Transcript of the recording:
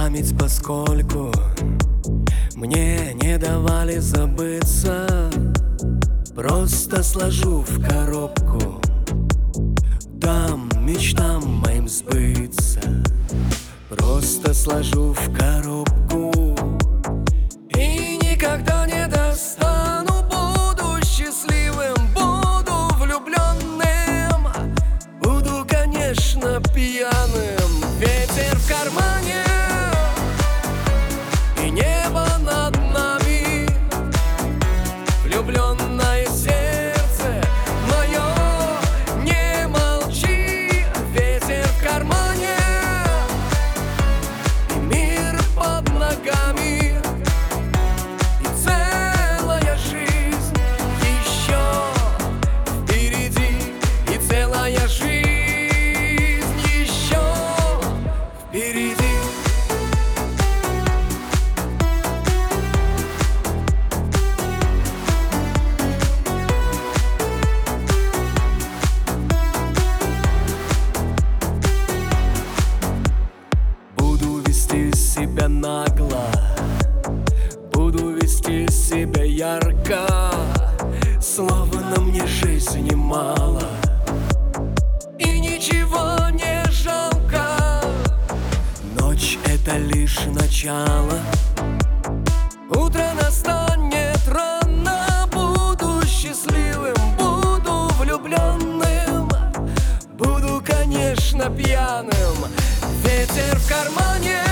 память, поскольку мне не давали забыться. Просто сложу в коробку, дам мечтам моим сбыться. Просто сложу в коробку и никогда не достану. Буду счастливым, буду влюбленным, буду, конечно, пьяным. Ветер в кармане и небо над нами. Влюбленное сердце мое, не молчи. Ветер в кармане и мир под ногами, и целая жизнь еще впереди, и целая жизнь еще впереди. Себя нагло, буду вести себя ярко, словно мне жизни мало и ничего не жалко. Ночь — это лишь начало, утро настанет рано. Буду счастливым, буду влюбленным, буду, конечно, пьяным. Ветер в кармане